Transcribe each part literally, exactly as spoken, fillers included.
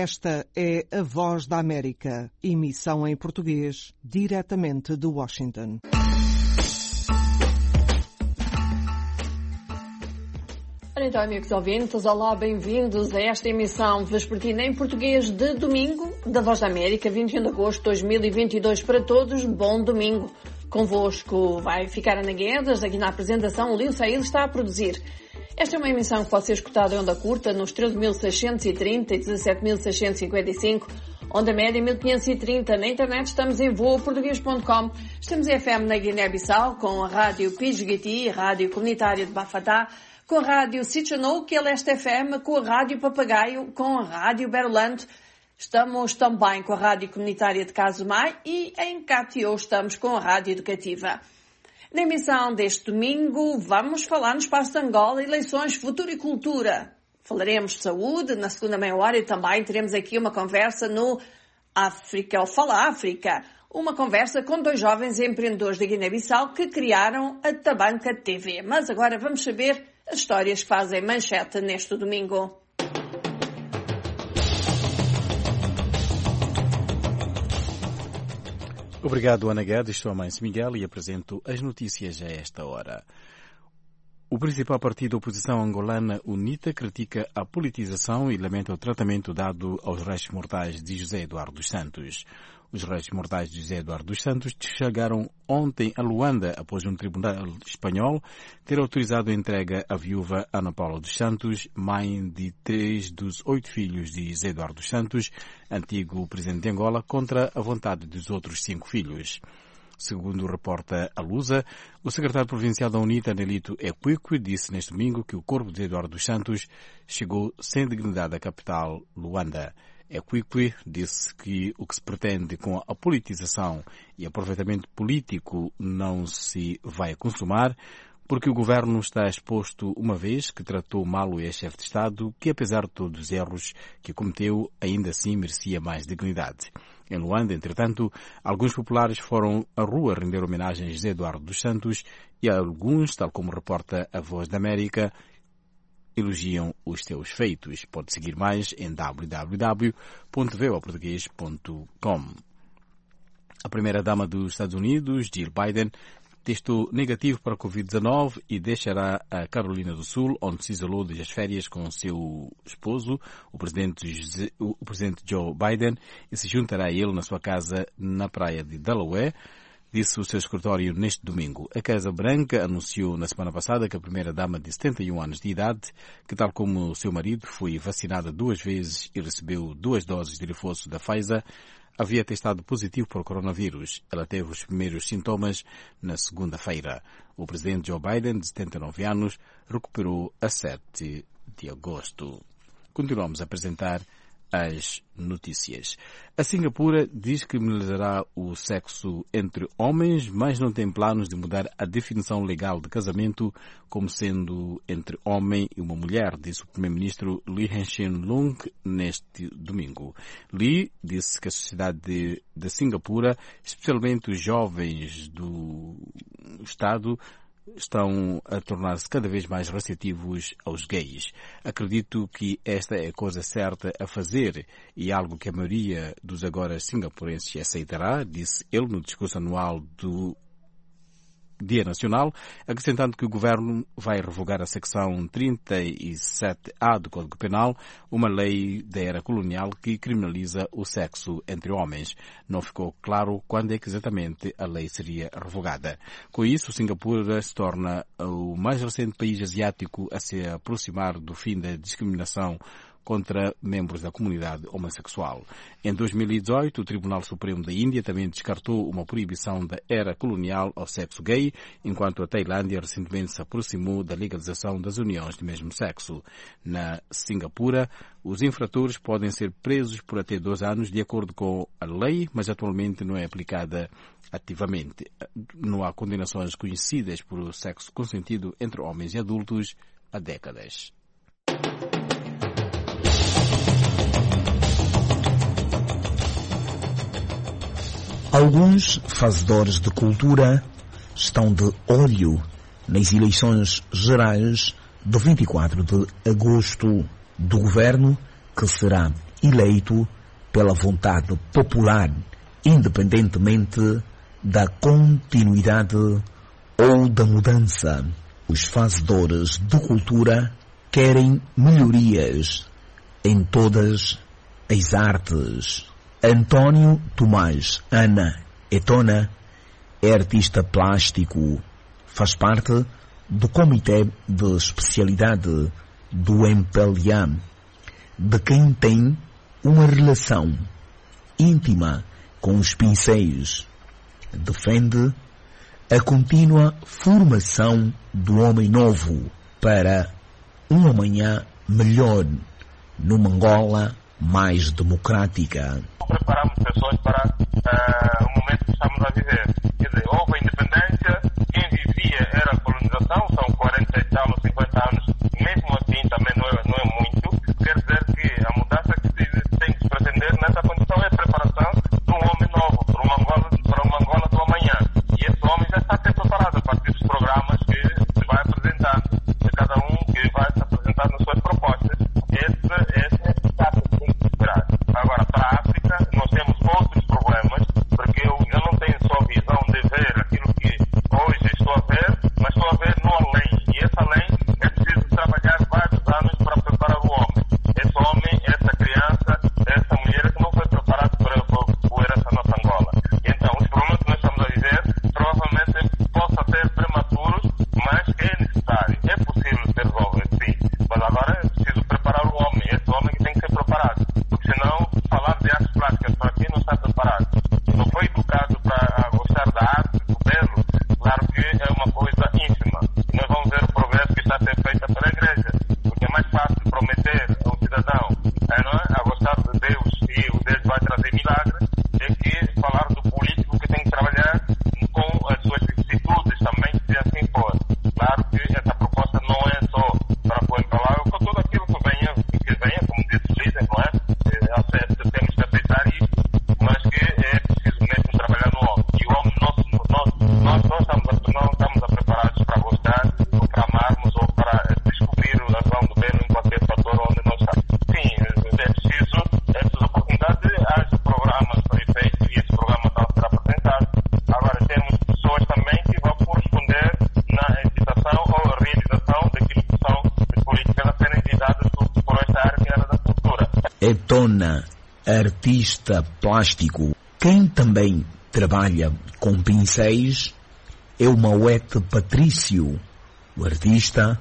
Esta é a Voz da América, emissão em português, diretamente de Washington. Então, amigos ouvintes, olá, bem-vindos a esta emissão vespertina em português de domingo da Voz da América, vinte e um de agosto de dois mil e vinte e dois para todos. Bom domingo. Convosco vai ficar Ana Guedes, aqui na apresentação o Lino Saíl está a produzir. Esta é uma emissão que pode ser escutada em onda curta nos treze mil seiscentos e trinta e dezassete mil seiscentos e cinquenta e cinco, onda média mil quinhentos e trinta. Na internet estamos em voa português ponto com. Estamos em F M na Guiné-Bissau com a rádio Pidgiti, rádio comunitária de Bafatá, com a rádio Sitchanou, que é Leste F M, com a rádio Papagaio, com a rádio Berolante. Estamos também com a rádio comunitária de Casumai e em Catió estamos com a rádio educativa. Na emissão deste domingo vamos falar no Espaço de Angola, eleições, futuro e cultura. Falaremos de saúde na segunda meia hora e também teremos aqui uma conversa no África, ou Fala África. Uma conversa com dois jovens empreendedores da Guiné-Bissau que criaram a Tabanca T V. Mas agora vamos saber as histórias que fazem manchete neste domingo. Obrigado, Ana Guedes. Estou a Mãe-se Miguel e apresento as notícias a esta hora. O principal partido da oposição angolana, UNITA, critica a politização e lamenta o tratamento dado aos restos mortais de José Eduardo dos Santos. Os restos mortais de José Eduardo dos Santos chegaram ontem a Luanda após um tribunal espanhol ter autorizado a entrega à viúva Ana Paula dos Santos, mãe de três dos oito filhos de José Eduardo dos Santos, antigo presidente de Angola, contra a vontade dos outros cinco filhos. Segundo reporta a Lusa, o secretário provincial da UNITA, Nelito Equique, disse neste domingo que o corpo de Eduardo dos Santos chegou sem dignidade à capital, Luanda. Equique disse que o que se pretende com a politização e aproveitamento político não se vai consumar, porque o governo está exposto uma vez que tratou mal o ex-chefe de Estado, que apesar de todos os erros que cometeu, ainda assim merecia mais dignidade. Em Luanda, entretanto, alguns populares foram à rua render homenagem a José Eduardo dos Santos e alguns, tal como reporta a Voz da América, elogiam os seus feitos. Pode seguir mais em w w w ponto voa português ponto com. A primeira-dama dos Estados Unidos, Jill Biden, testou negativo para a covid dezenove e deixará a Carolina do Sul, onde se isolou das férias com seu esposo, o presidente, José, o presidente Joe Biden, e se juntará a ele na sua casa na praia de Delaware, disse o seu escritório neste domingo. A Casa Branca anunciou na semana passada que a primeira-dama de setenta e um anos de idade, que tal como o seu marido foi vacinada duas vezes e recebeu duas doses de reforço da Pfizer, havia testado positivo para o coronavírus. Ela teve os primeiros sintomas na segunda-feira. O presidente Joe Biden, de setenta e nove anos, recuperou a sete de agosto. Continuamos a apresentar as notícias. A Singapura diz que melhorará o sexo entre homens, mas não tem planos de mudar a definição legal de casamento como sendo entre homem e uma mulher, disse o primeiro-ministro Lee Hsien Loong neste domingo. Lee disse que a sociedade de, de Singapura, especialmente os jovens do Estado, estão a tornar-se cada vez mais receptivos aos gays. Acredito que esta é a coisa certa a fazer e algo que a maioria dos agora singapurenses aceitará, disse ele no discurso anual do Dia Nacional, acrescentando que o governo vai revogar a secção trinta e sete A do Código Penal, uma lei da era colonial que criminaliza o sexo entre homens. Não ficou claro quando é que exatamente a lei seria revogada. Com isso, Singapura se torna o mais recente país asiático a se aproximar do fim da discriminação contra membros da comunidade homossexual. Em dois mil e dezoito, o Tribunal Supremo da Índia também descartou uma proibição da era colonial ao sexo gay, enquanto a Tailândia recentemente se aproximou da legalização das uniões de mesmo sexo. Na Singapura, os infratores podem ser presos por até dois anos, de acordo com a lei, mas atualmente não é aplicada ativamente. Não há condenações conhecidas por sexo consentido entre homens e adultos há décadas. Alguns fazedores de cultura estão de olho nas eleições gerais de vinte e quatro de agosto do governo, que será eleito pela vontade popular, independentemente da continuidade ou da mudança. Os fazedores de cultura querem melhorias em todas as artes. António Tomás Ana Etona é artista plástico, faz parte do Comitê de Especialidade do M P L A, de quem tem uma relação íntima com os pincéis. Defende a contínua formação do homem novo para um amanhã melhor, numa Angola mais democrática. Preparamos pessoas para uh, o momento que estamos a viver. Quer dizer, houve a independência, quem vivia era a colonização, são quarenta e tal, cinquenta anos, mesmo assim também não é, não é muito. Quer dizer que a mudança que se tem que se pretender nessa condição é a preparação de um homem novo, para uma Angola, para uma Angola do amanhã. E esse homem já está a ser preparado a partir dos programas que se vai apresentando, de cada um que vai se apresentando as suas propostas. Esse, esse é o estado que tem que esperar. Agora, para a África, nós temos outros problemas, porque eu, eu não tenho só visão de ver aquilo que hoje estou a ver, mas estou a ver no além. E esse além é preciso trabalhar vários anos para preparar o homem. Esse homem, essa criança, essa mulher que não foi preparado para, para, para essa nossa Angola. E então, os problemas que nós estamos a viver provavelmente possam ser prematuros, mas é necessário. É possível ser resolvido, sim. Mas agora é preciso preparar o homem. Esse homem que tem que ser preparado. Porque senão, falar de artes plásticas para quem não está preparado, não foi educado para gostar da arte, do belo, claro que é uma coisa ínfima. E nós vamos ver o progresso que está a ser feito pela Igreja. Porque é mais fácil prometer ao cidadão é, não é? a gostar de Deus e o Deus vai trazer milagres, do que falar do político que tem que trabalhar com as suas vicissitudes também, se assim for. Claro que essa proposta não é só para pôr para lá, com tudo aquilo que venha, que venha, como dizem, não é? é? Temos que aceitar isso, mas que é preciso mesmo trabalhar no homem. E o homem, nós, nós, nós, nós estamos, não estamos preparados para gostar, ou para amarmos, ou para descobrir a razão do bem em qualquer fator onde nós estamos. Sim, é preciso, essas oportunidades, há programas para efeito e esse programa está a ser apresentado. Agora, temos pessoas também que vão corresponder na editação ou realização daquilo que são as políticas a serem dadas por, por esta área que era da cultura. Etona, artista plástico. Quem também trabalha com pincéis é o Mauete Patrício. O artista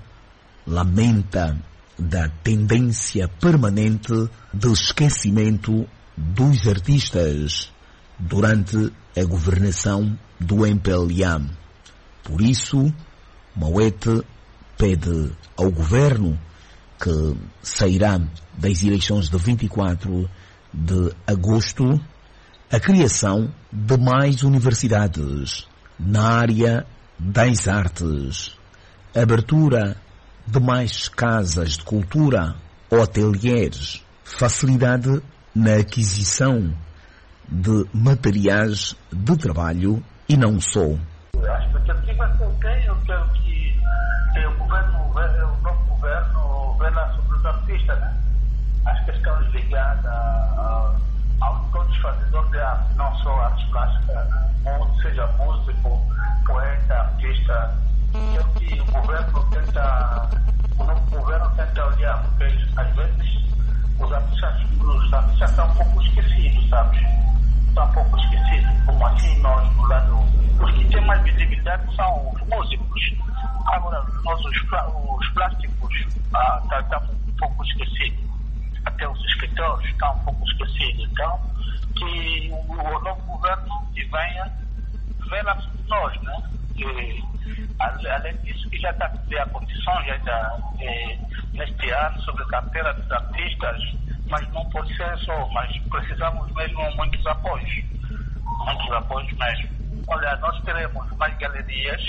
lamenta da tendência permanente de esquecimento dos artistas durante a governação do M P L A. Por isso, Mauete pede ao governo que sairá das eleições de vinte e quatro de agosto a criação de mais universidades na área das artes, abertura de mais casas de cultura ou ateliês, facilidade na aquisição de materiais de trabalho e não só. A expectativa que eu tenho, eu quero que, que o governo, o novo governo venha sobre os artistas, né? As questões ligadas a, a todos os fazedores de arte, não só artes plásticas, seja músico, poeta, artista. Quero que o governo tenta, o novo governo tenta olhar, porque às vezes os artistas, os artistas estão um pouco esquecidos, sabe? Estão um pouco esquecidos. Como assim nós, do lado, os que têm mais visibilidade são os músicos. Agora, nós, os, os plásticos, ah, tá, tá um pouco esquecidos. Até os escritores estão um pouco esquecidos. Então, que o, o novo governo que venha ver lá sobre nós, né? E, além disso, que já está a criar condições, já está é, neste ano sobre a carteira dos artistas, mas não pode ser só, mas precisamos mesmo de muitos apoios, muitos apoios mesmo. Olha, nós teremos mais galerias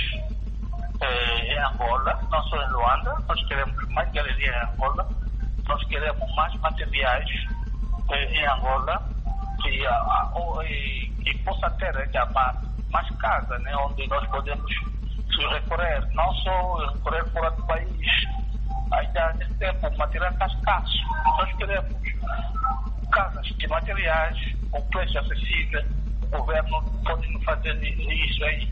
é, em Angola, não só em Luanda, nós queremos mais galerias em Angola, nós queremos mais materiais é, em Angola, que, a, a, que, que possa ter ainda mais, mais casa, né, onde nós podemos recorrer, não só recorrer fora do país. Ainda nesse tempo o material está escasso. Nós queremos casas de materiais, com preço acessível. O governo pode fazer isso aí.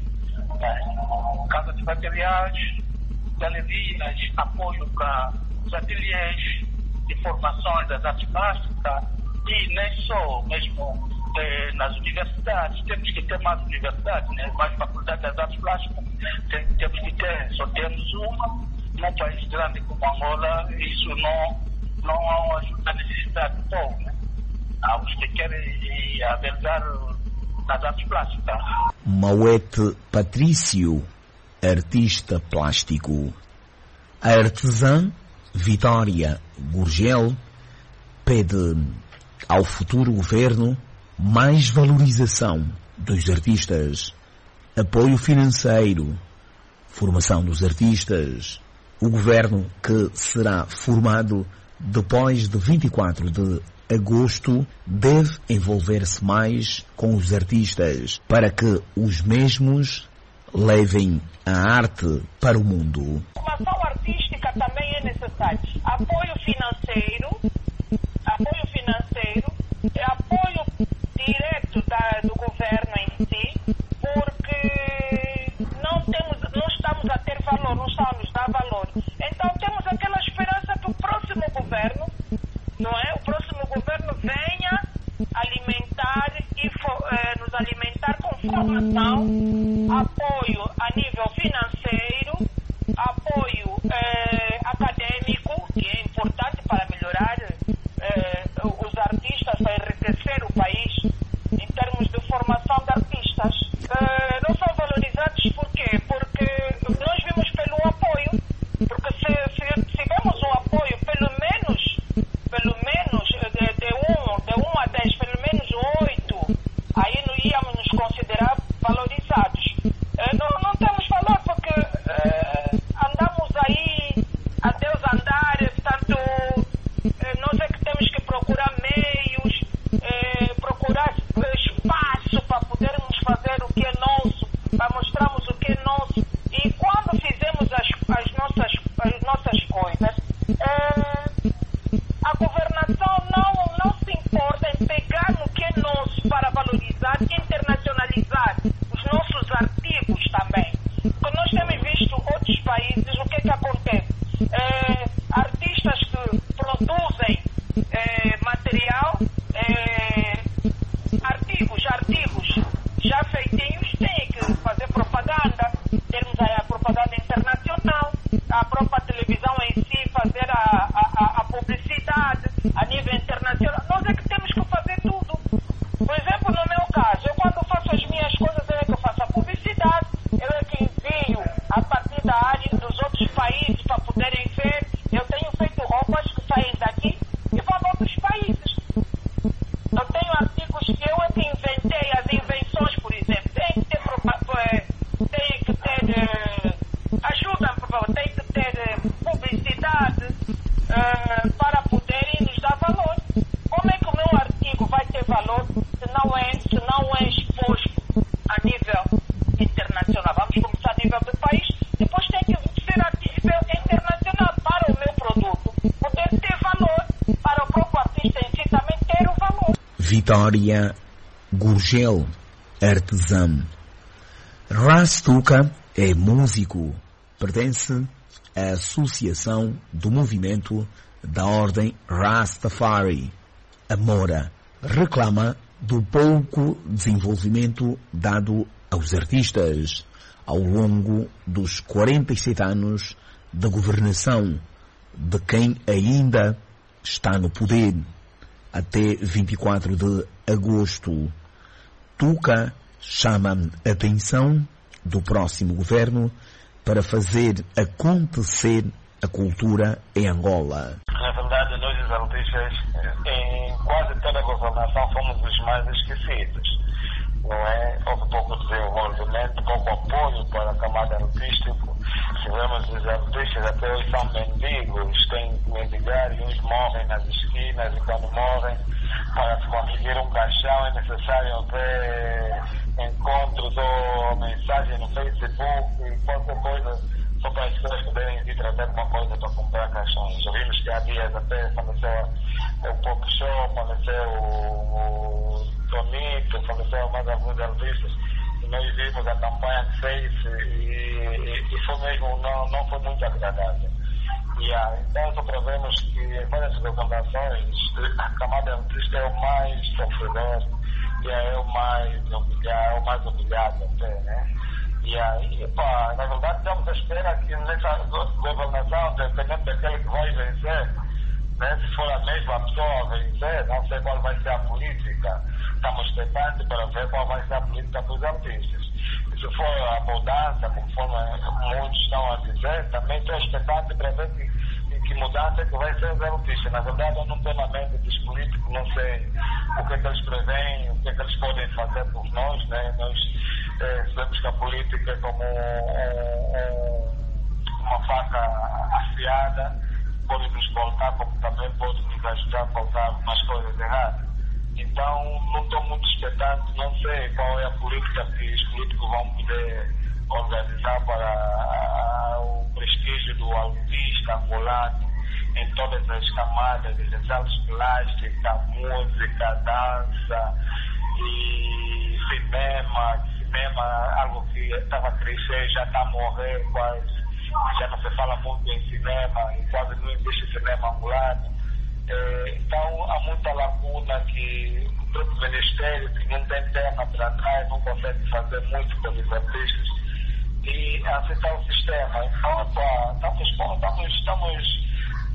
É, casa de materiais, galerias, apoio para os ateliês de formações das artes plásticas e nem só, mesmo eh, nas universidades. Temos que ter mais universidades, né? Mais faculdades das artes plásticas. Tem, temos que ter, só temos uma. Num país grande como Angola, isso não, não ajuda a necessidade do povo, né? Há os que querem albergar nas artes plásticas. Mauete Patrício, artista plástico. A artesã Vitória Gurgel pede ao futuro governo mais valorização dos artistas, apoio financeiro, formação dos artistas. O governo, que será formado depois de vinte e quatro de agosto, deve envolver-se mais com os artistas para que os mesmos levem a arte para o mundo. Formação artística também é necessária. Apoio financeiro, apoio financeiro, apoio direto da, do governo em si, porque não temos, não estamos a ter valor, não estamos a nos dar valor. Então temos aquela esperança que o próximo governo, não é? O próximo governo venha alimentar e eh, nos alimentar com formação, apoio a nível financeiro, apoio eh, acadêmico, que é importante para melhorar eh, os artistas, para enriquecer o país em termos de formação de artistas. Eh, não são valorizados por quê? Porque nós vimos pelo apoio, porque se, se, se vemos o apoio, pelo menos, pelo menos de, de, um, de um a dez, pelo menos oito, aí não íamos nos considerar valorizados. Eh, não, não temos valor porque eh, andamos aí a Deus andar, portanto, eh, nós é que temos que procurar meios, eh, procurar espaço para podermos fazer o que é nosso, para mostrarmos o que é nosso. E quando fizemos as, as, nossas, as nossas coisas, eh, a governação não, não se importa em pegar no que é nosso para valorizar e internacionalizar os nossos artigos também. Porque nós temos visto outros países, o que é que acontece? Eh, artistas que produzem eh, material, eh, artigos, artigos já feitinhos, têm que fazer propaganda, termos aí a propaganda internacional, a própria televisão em si fazer a, a, a publicidade a nível internacional. Nós é que temos que fazer tudo. Por exemplo, no meu caso, eu quando faço as minhas coisas, eu é que faço a publicidade, eu é que envio a partir da área dos outros países para poderem ver. Eu tenho feito roupas que saem daqui e vão a outros países. Eu tenho artigos que eu é que inventei, as invenções, por exemplo. Tem que ter, tem que ter eh, ajuda, por favor, tem que ter eh, publicidade eh, para poderem nos dar valor. Como é que o meu artigo vai ter valor se não é, se não é exposto a nível internacional? Vamos começar a nível do país, depois tem que ser a nível internacional para o meu produto poder ter valor, para o próprio artista em si também ter o valor. Vitória Gurgel, artesã. Rastuka é músico, pertence à Associação do Movimento da Ordem Rastafari. A Mora reclama do pouco desenvolvimento dado aos artistas ao longo dos quarenta e sete anos de governação de quem ainda está no poder até vinte e quatro de agosto. Tuca chama a atenção do próximo governo para fazer acontecer a cultura em Angola. Na verdade, nós os artistas, em quase toda a governação, fomos os mais esquecidos. Não é? Houve pouco desenvolvimento, pouco apoio para a camada artística. Tivemos os artistas, até hoje são mendigos, têm que mendigar e uns morrem nas esquinas, e quando morrem, para se conseguir um caixão é necessário haver encontros ou mensagem no Facebook e qualquer coisa, só para as pessoas poderem vir trazer alguma coisa para comprar caixões. Já vimos que há dias até faleceu o pop Show, faleceu o, o Tonito, faleceu mais alguns artistas. E nós vimos a campanha que fez e, e, e foi mesmo, não, não foi muito agradável. Yeah, então só prevemos que em várias organizações a camada artista é o mais sofredor e é o mais humilhado, o mais humilhado até, né? E aí, pá, na verdade estamos à espera que nessa governação, dependendo daquele que vai vencer, né, se for a mesma pessoa a vencer, não sei qual vai ser a política, estamos expectantes para ver qual vai ser a política dos artistas. E se for a mudança, conforme muitos estão a dizer, também estou expectante para ver que, que mudança que vai ser os artistas. Na verdade, eu não estou na mente dos políticos, não sei o que é que eles preveem, o que é que eles podem fazer por nós, né? Nós é, sabemos que a política é como um, um, uma faca afiada, pode nos voltar, como também pode nos ajudar a voltar algumas coisas erradas. Então, não estou muito expectante, não sei qual é a política que os políticos vão poder organizar para o prestígio do artista angolano em todas as camadas, desde artes plásticas, música, dança e cinema. Cinema, algo que estava a crescer, já está a morrer quase. Já não se fala muito em cinema e quase não existe cinema angolano. É, então há muita lacuna que o próprio Ministério, que não tem perna para trás, não consegue fazer muito pelos artistas e aceitar o sistema. Então, opa, estamos, estamos, estamos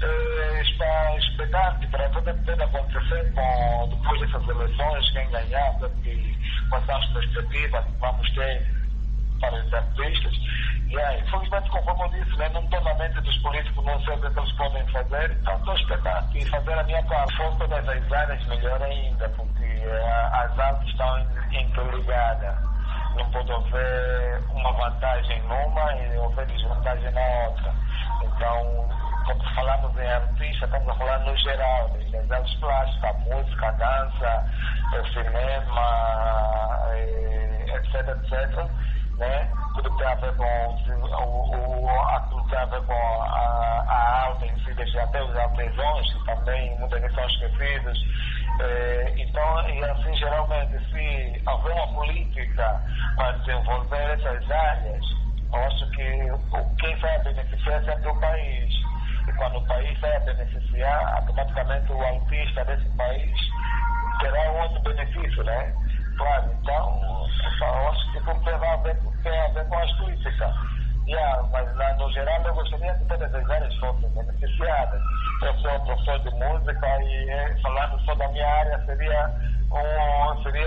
é, expectantes para ver o que pode acontecer com, depois dessas eleições, quem ganhar, porque, quais são as perspectivas que vamos ter para os artistas. E aí, infelizmente, conforme eu disse, né, não estou na mente dos políticos, não sei o que eles podem fazer, então estou expectante e fazer a minha parte. Se for todas as áreas, melhor ainda, porque uh, as artes estão interligadas. Não pode haver uma vantagem numa e haver desvantagem na outra. Então, quando falamos em artista, estamos a falar no geral, desde as artes plásticas, a música, a dança, o cinema, etc, etcétera. Né? Tudo que tem a ver com o, o, aquilo que tem a ver com a, a arte em si, desde até os artesãos, que também muitas vezes são esquecidos. É, então, e assim, geralmente, se houver uma política para desenvolver essas áreas, eu acho que o, quem vai beneficiar é sempre o país. E quando o país vai beneficiar, automaticamente o artista desse país terá um outro benefício, né? Claro, então, eu acho que tudo tem a ver, tem a ver com as políticas. Yeah, mas lá, no geral, eu gostaria que todas as áreas fossem beneficiadas. Eu sou professor de música e, falando só da minha área, seria um, seria,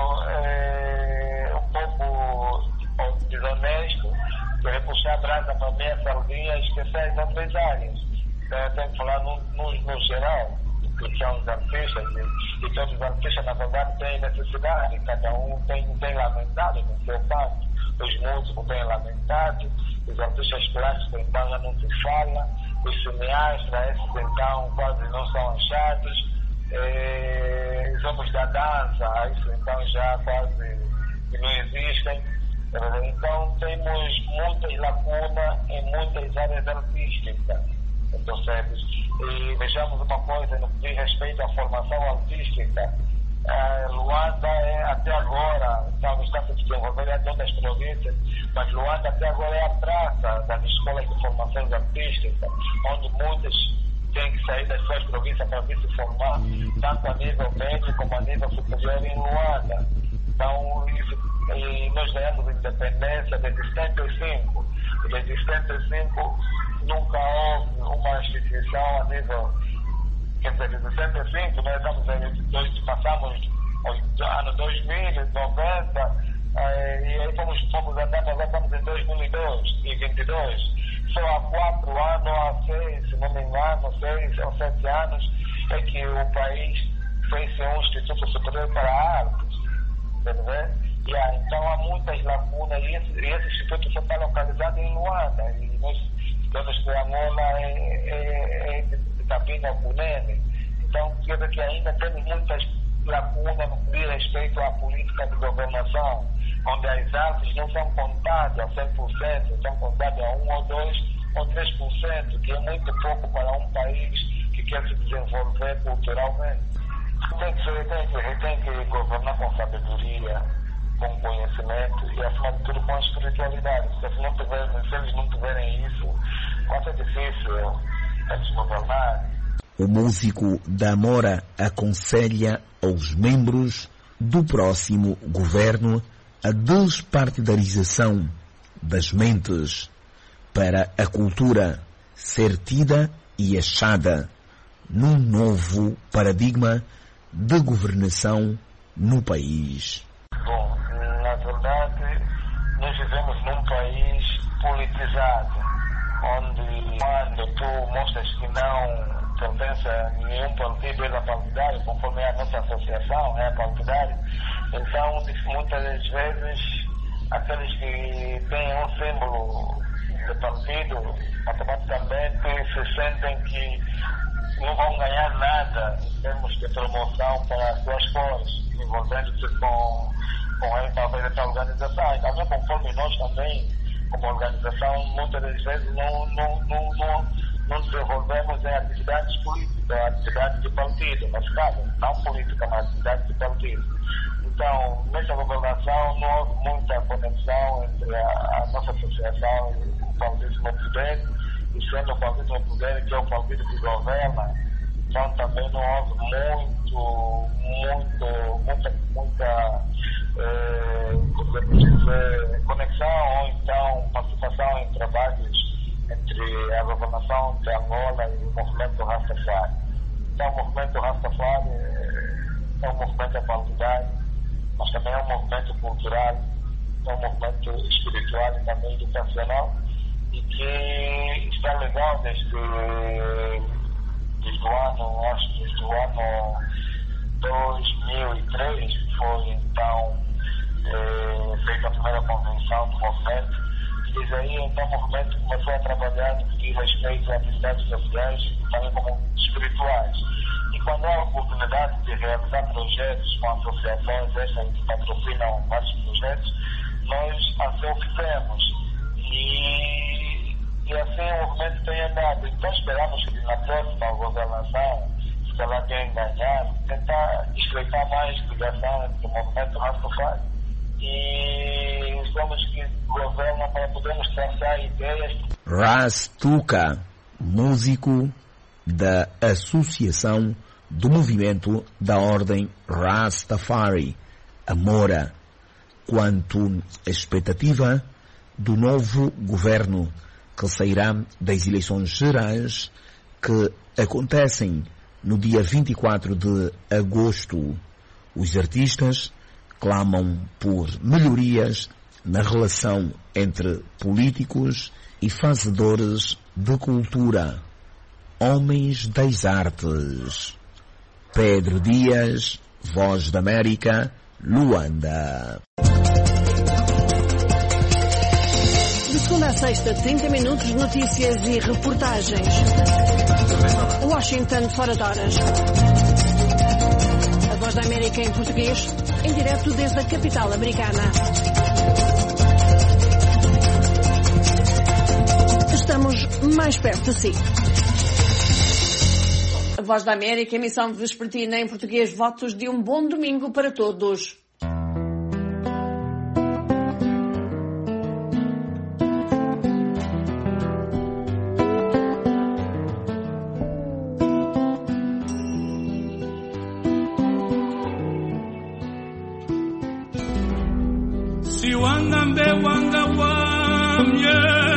é, um pouco desonesto querer puxar a brasa para a minha sardinha e esquecer as outras áreas. Então, eu tenho que falar no, no, no geral, que são os artistas, e, e todos os artistas, na verdade, têm necessidade, cada um tem, tem lamentado no seu canto. Os músicos têm lamentado, os artistas plásticos então já não se fala, os cineastas, esses então quase não são achados, eh, os homens da dança, isso então já quase não existem. Então temos muitas lacunas em muitas áreas artísticas, percebes? E vejamos uma coisa no que diz respeito à formação artística. Uh, Luanda é até agora, estamos está se desenvolvendo em todas as províncias, mas Luanda até agora é a praça das escolas de formação artística, onde muitas têm que sair das suas províncias para vir se formar, tanto a nível médio como a nível superior em Luanda. Então, isso, e nós ganhamos independência desde setenta e cinco. Desde setenta e cinco nunca houve uma instituição a nível. Quer dizer, desde setenta e cinco, nós estamos em, dois, passamos o ano dois mil, noventa, eh, e aí fomos, fomos andando, agora estamos em dois mil e dois e vinte e dois. Só há quatro anos, há seis, se não me engano, seis ou sete anos, é que o país fez um Instituto Superior para a Arte. Entendeu? Yeah, então há muitas lacunas e esse, e esse instituto só está localizado em Luanda. E nós sabemos que Angola é, é, é de Cabinda ao Cunene. Então, quer dizer que ainda temos muitas lacunas no que diz respeito à política de governação, onde as artes não são contadas a cem por cento, são contadas a um ou dois ou três por cento, que é muito pouco para um país que e quer se desenvolver culturalmente. Tem que, ser, tem, que, tem que governar com sabedoria, com conhecimento e, acima de tudo, com espiritualidade. Se, não tiver, se eles não tiverem isso, quanto é difícil eles governar. O músico da Mora aconselha aos membros do próximo governo a despartidarização das mentes para a cultura ser tida e achada num novo paradigma de governação no país. Bom, na verdade, nós vivemos num país politizado, onde quando tu mostras que não pertence a nenhum partido, é partidário, conforme é a nossa associação, é partidário. Então, muitas das vezes, aqueles que têm um símbolo de partido, automaticamente se sentem que não vão ganhar nada em termos de promoção para as suas cores, envolvendo-se com, com ele, talvez, essa organização. Então, conforme nós também, como organização, muitas das vezes não, não, não, não, não desenvolvemos em atividades políticas, atividades de partido, mas caso, não política, mas atividades de partido. Então, nessa governação não houve muita conexão entre a, a nossa associação e o Partido no Poder, e sendo o Partido no Poder, que é o partido que governa, então também não houve muito, muito, muita, muita eh, dizer, conexão ou então participação em trabalhos entre a governação de Angola e o movimento Rastafari. Então, o movimento Rastafari é um movimento partidário, mas também é um movimento cultural, é um movimento espiritual e também educacional, e que está legal desde, desde o ano, acho que desde o ano dois mil e três, que foi então eh, feita a primeira convenção do movimento, e desde aí então o movimento começou a trabalhar no que diz respeito a atividades sociais e também como espirituais. E quando há a oportunidade de realizar projetos com associações estas que patrocinam vários projetos, nós assim o fizemos. E, e assim o movimento tem andado. Então esperamos que na próxima governação, se calhar quem ganhar, tentar estreitar mais ligação entre o movimento Rastafari e os homens que governam para podermos traçar ideias. Rastuka, músico da Associação do Movimento da Ordem Rastafari, a Mora, quanto à expectativa do novo governo que sairá das eleições gerais que acontecem no dia vinte e quatro de agosto. Os artistas clamam por melhorias na relação entre políticos e fazedores de cultura, homens das artes. Pedro Dias, Voz da América, Luanda. De segunda a sexta, trinta minutos de notícias e reportagens. Washington, fora de horas. A Voz da América em português, em direto desde a capital americana. Estamos mais perto de si. A Voz da América, emissão vespertina em português, votos de um bom domingo para todos. Si wangambe wanga wamye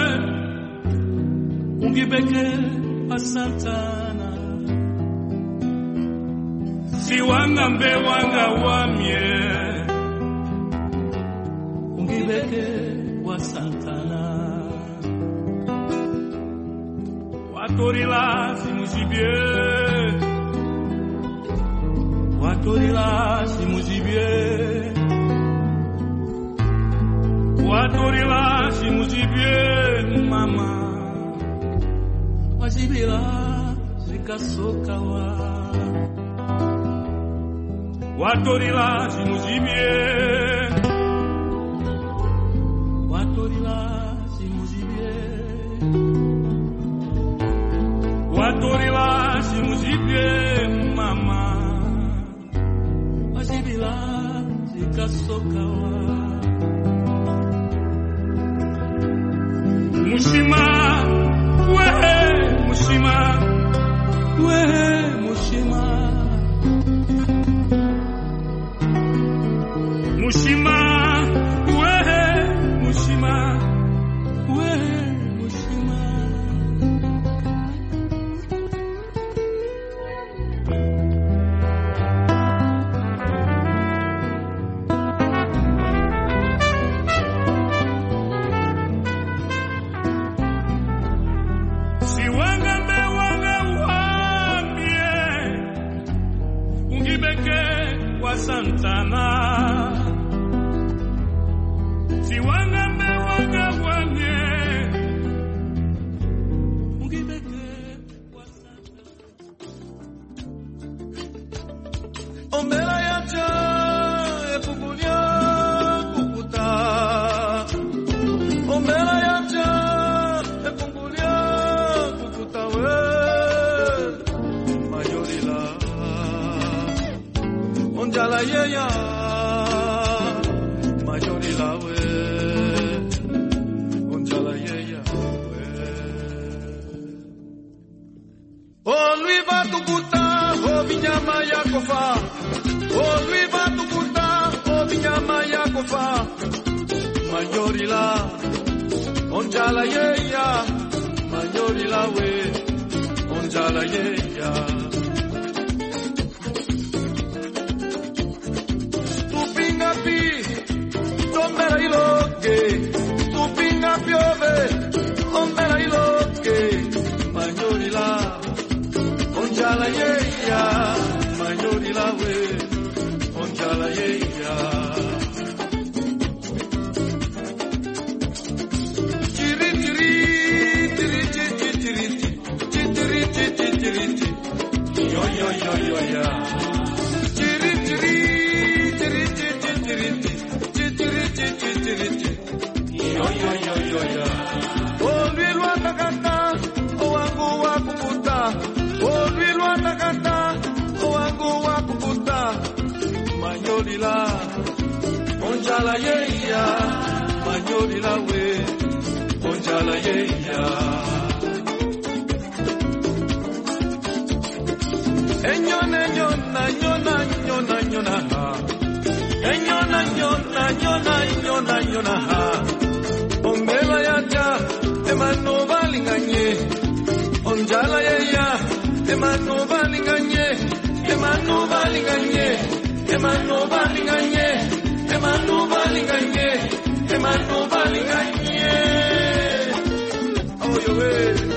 ungibeke asantana. Si wangambe wanga wamye ungibeke wasantana. Watorila simujibie, watorila simujibie, watorila simujibie mama, wajibila zikasokawa. Watorila simujibie, watorila simujibie, watorila mujibye mama wajibila zikasokawa mushima wehe mushima wehe mushima mushima wehe mushima wehe mushima Santana si wanga me wanga wanye ungibeke wa Santana ombela yacha epupunya kukuta ombela yacha epupunya kukuta we mayorila onjala yeya mayori lawe onjala yeya we o lui va tu puta o vinyama yakofa o lui va tu puta o vinyama yakofa mayori la onjala yeya mayori lawe onjala yeya ombela iloke tupinga piove ombela iloke manyori la onjala yeya manyori la we onjala yeya chiri chiri chiri chiri chiri chiri chiri chiri yo yo yo yo ya chiri chiri chiri chiri chiri yo yo yo yo ya oh lui lo atakata o wangu wa kuputa oh lui lo atakata o wangu wa kuputa manyori la onjala yeya manyori la we onjala yeya enyona enyona enyona enyona enyona enyona enyona enyona enyona enyona ha ombela yacha emano balinganye onjala yeya emano balinganye emano balinganye emano balinganye emano balinganye emano balinganye oh yo we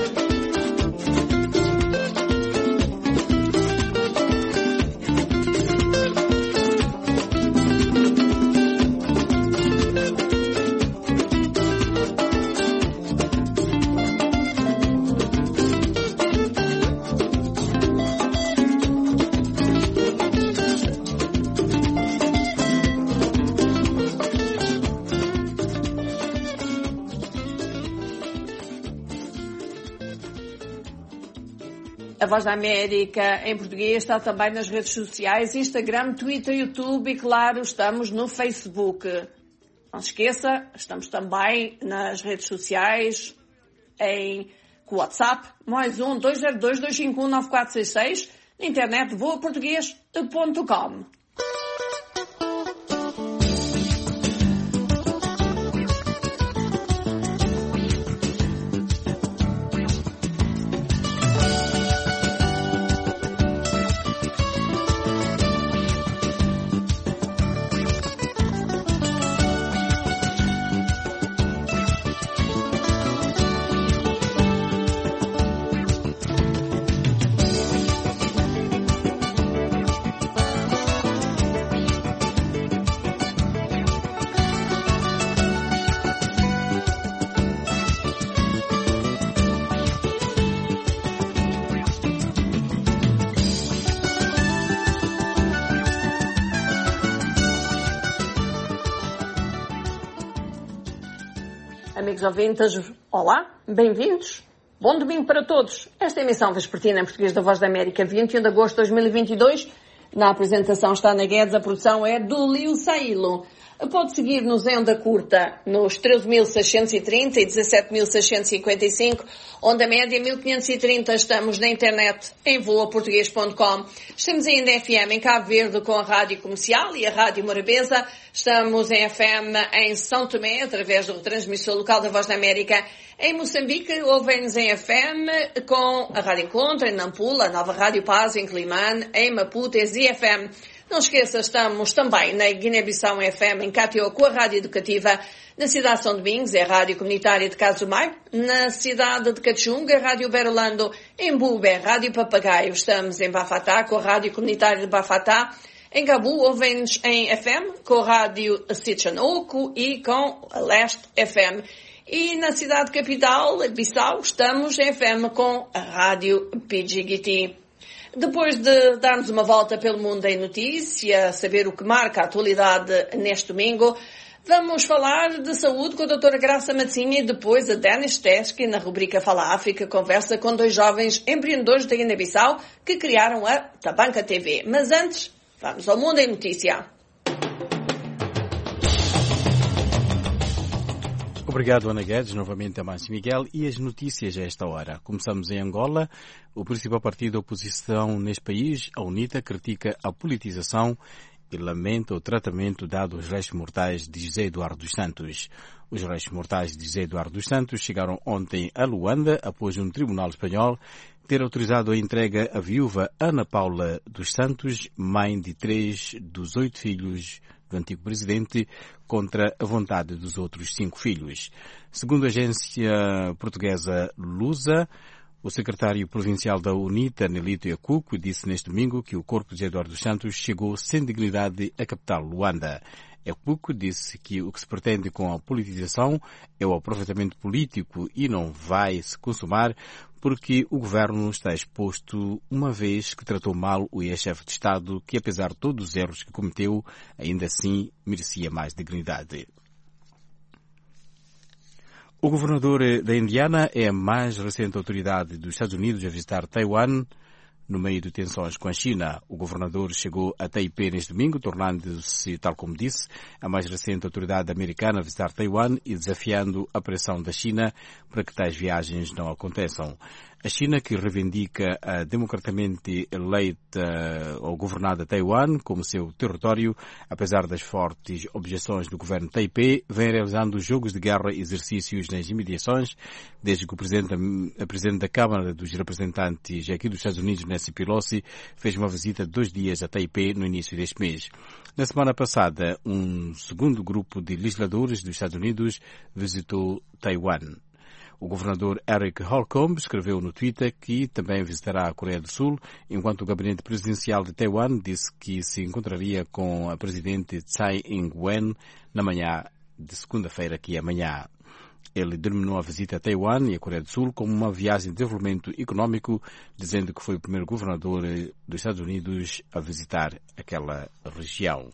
A Voz da América em português está também nas redes sociais, Instagram, Twitter, YouTube e, claro, estamos no Facebook. Não se esqueça, estamos também nas redes sociais, em WhatsApp, mais um dois zero dois, dois cinco um, nove quatro seis seis, na internet voa português ponto com. Amigos ouvintes, olá, bem-vindos. Bom domingo para todos. Esta emissão vespertina em português da Voz da América, vinte e um de agosto de dois mil e vinte e dois. Na apresentação está Ana Guedes, a produção é do Liu Sailo. Pode seguir-nos em onda curta nos treze mil seiscentos e trinta e dezassete mil seiscentos e cinquenta e cinco, onda média mil quinhentos e trinta. Estamos na internet em voa português ponto com. Estamos ainda em F M em Cabo Verde com a Rádio Comercial e a Rádio Morabeza. Estamos em F M em São Tomé, através do transmissor local da Voz da América. Em Moçambique, ouvem-nos em F M com a Rádio Encontro, em Nampula, a Nova Rádio Paz, em Climane, em Maputo, e Z F M. Não esqueça, estamos também na Guiné-Bissau F M, em Catió, com a Rádio Educativa. Na cidade de São Domingos, é a Rádio Comunitária de Casumai. Na cidade de Cachunga, a Rádio Berolando. Em Bube, a Rádio Papagaio. Estamos em Bafatá, com a Rádio Comunitária de Bafatá. Em Gabu, ouvem-nos em F M, com a Rádio Sitchanoco e com a Leste F M. E na cidade capital, Bissau, estamos em F M com a Rádio P G G T. Depois de darmos uma volta pelo mundo em notícia, saber o que marca a atualidade neste domingo, vamos falar de saúde com a doutora Graça Matzinha e depois a Denis Teske, na rubrica Fala África, conversa com dois jovens empreendedores da Guiné-Bissau que criaram a Tabanca T V. Mas antes, vamos ao mundo em notícia. Obrigado, Ana Guedes, novamente a Márcio Miguel, e as notícias a esta hora. Começamos em Angola. O principal partido da oposição neste país, a UNITA, critica a politização e lamenta o tratamento dado aos restos mortais de José Eduardo dos Santos. Os restos mortais de José Eduardo dos Santos chegaram ontem a Luanda, após um tribunal espanhol ter autorizado a entrega à viúva Ana Paula dos Santos, mãe de três dos oito filhos do antigo presidente, contra a vontade dos outros cinco filhos. Segundo a agência portuguesa Lusa, o secretário provincial da UNITA, Nelito Yacuco, disse neste domingo que o corpo de Eduardo dos Santos chegou sem dignidade à capital, Luanda. Yacuco disse que o que se pretende com a politização é o aproveitamento político e não vai se consumar porque o governo está exposto uma vez que tratou mal o ex-chefe de Estado, que apesar de todos os erros que cometeu, ainda assim merecia mais dignidade. O governador da Indiana é a mais recente autoridade dos Estados Unidos a visitar Taiwan no meio de tensões com a China. O governador chegou a Taipei neste domingo, tornando-se, tal como disse, a mais recente autoridade americana a visitar Taiwan e desafiando a pressão da China para que tais viagens não aconteçam. A China, que reivindica a democraticamente eleita ou governada Taiwan como seu território, apesar das fortes objeções do governo de Taipei, vem realizando jogos de guerra e exercícios nas imediações, desde que o presidente, a presidente da Câmara dos Representantes aqui dos Estados Unidos, Nancy Pelosi, fez uma visita de dois dias a Taipei no início deste mês. Na semana passada, um segundo grupo de legisladores dos Estados Unidos visitou Taiwan. O governador Eric Holcomb escreveu no Twitter que também visitará a Coreia do Sul, enquanto o gabinete presidencial de Taiwan disse que se encontraria com a presidente Tsai Ing-wen na manhã de segunda-feira, que é amanhã. Ele denominou a visita a Taiwan e a Coreia do Sul como uma viagem de desenvolvimento econômico, dizendo que foi o primeiro governador dos Estados Unidos a visitar aquela região.